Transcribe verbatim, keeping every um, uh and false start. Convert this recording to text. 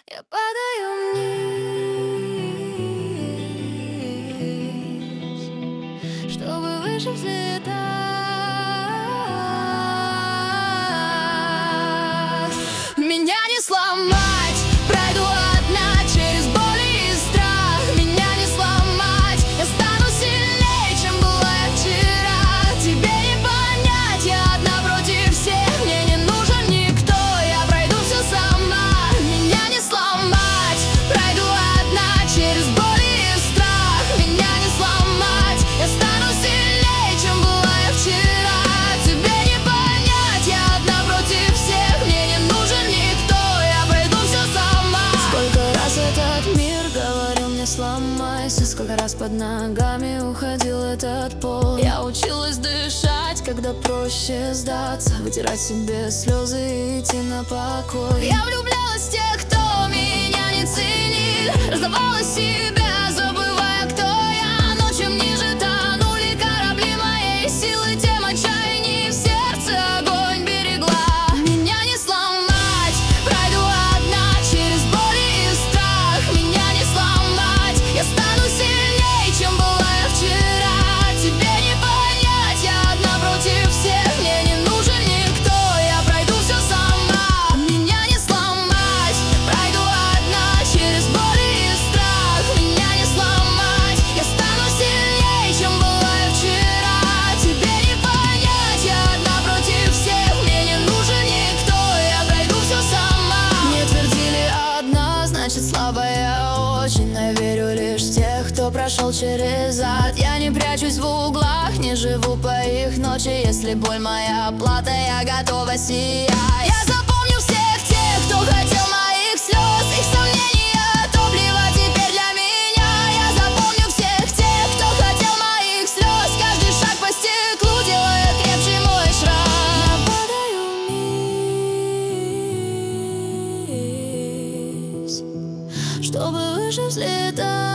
Я падаю вниз, чтобы выше взлетать. Меня не сломать, пройду одна через боль и страх. Меня не сломать, я стану сильнее, чем была я вчера. Тебе не понять, я одна против всех. Мне не нужен никто, я пройду все сама. Меня не сломать, пройду одна через боль и страх. Меня не сломать, я стану сильнее, чем была я вчера. Тебе не понять, я одна против всех. Мне не нужен никто, я пройду все сама. Сколько раз этот мир говорил мне сломайся, сколько раз под ногами уходил этот пол. Я училась дышать, когда проще сдаться, вытирать себе слезы и идти на покой. Я влюблялась в тех, кто меня не ценил, раздавала себя, забывая, кто я. Но чем ниже тонули корабли моей силы, тем отчаянней в сердце огонь берегла. Меня не сломать, пройду одна через боль и страх. Меня не сломать, я стану сильнее, чем была я вчера. Тебе не понять, я одна против всех. Мне не нужен никто, я пройду все сама. Меня не сломать, пройду одна через боль и страх. Меня не сломать, я стану сильнее, чем была я вчера. Тебе не понять, я одна против всех. Мне не нужен никто, я пройду все сама. Мне твердили одна, значит слабая очень. Но верю лишь в тех, кто прошел через ад. Я не прячусь в углах, не живу по их ночи. Если боль моя плата, я готова сиять. Я запомню всех тех, кто хотел моих слез. Их сомнения топливо теперь для меня. Я запомню всех тех, кто хотел моих слез. Каждый шаг по стеклу делает крепче мой шрам. Я падаю вниз, чтобы выше взлетать.